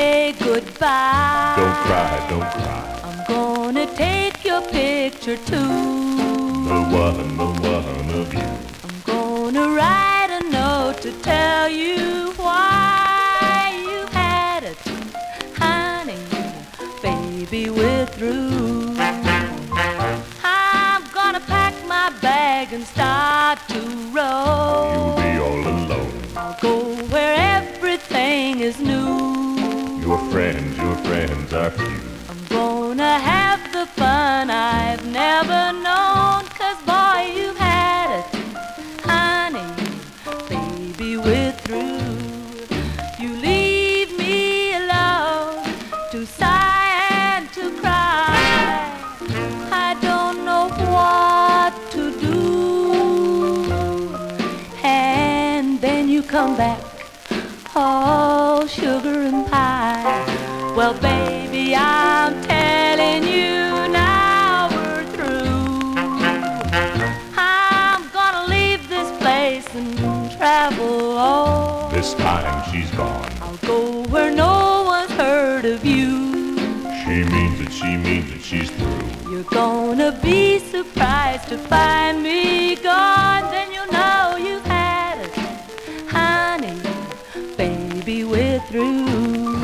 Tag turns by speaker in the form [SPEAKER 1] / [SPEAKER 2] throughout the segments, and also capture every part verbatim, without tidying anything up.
[SPEAKER 1] say goodbye.
[SPEAKER 2] Don't cry, don't cry.
[SPEAKER 1] I'm gonna take your picture too.
[SPEAKER 2] The one, the one of you.
[SPEAKER 1] I'm gonna write a note to tell you why you had it, honey. Baby, we're through. I'm gonna pack my bag and start to roll.
[SPEAKER 2] You'll be all alone.
[SPEAKER 1] I'll go where everything is new.
[SPEAKER 2] Your friends, your friends are few.
[SPEAKER 1] I'm gonna have the fun I've never known. 'Cause boy, you've had it, honey. Baby, we're through. You leave me alone to sigh and to cry. I don't know what to do. And then you come back, all sugar and pie. Well, baby, I'm telling you now we're through. I'm gonna leave this place and travel on.
[SPEAKER 2] This time she's gone.
[SPEAKER 1] I'll go where no one's heard of you.
[SPEAKER 2] She means it, she means it, she's through.
[SPEAKER 1] You're gonna be surprised to find me gone. Then you'll know you've had it, honey. Baby, we're through.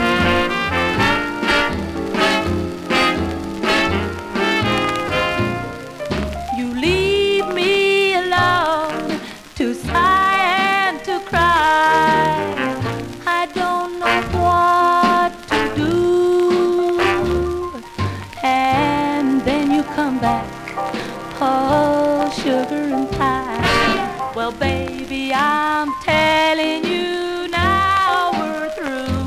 [SPEAKER 1] You leave me alone to sigh and to cry. I don't know what to do. And then you come back, all sugar and pie. Well, baby, I'm telling you now we're through.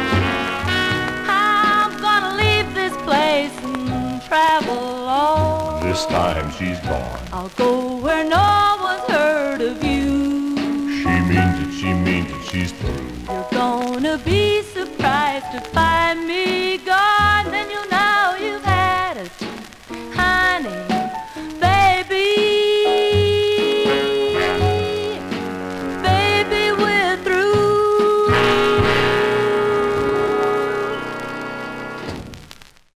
[SPEAKER 1] I'm gonna leave this place and travel on.
[SPEAKER 2] This time she's gone.
[SPEAKER 1] I'll go where no one's heard of you.
[SPEAKER 2] She means it, she means it, she's through.
[SPEAKER 1] You're gonna be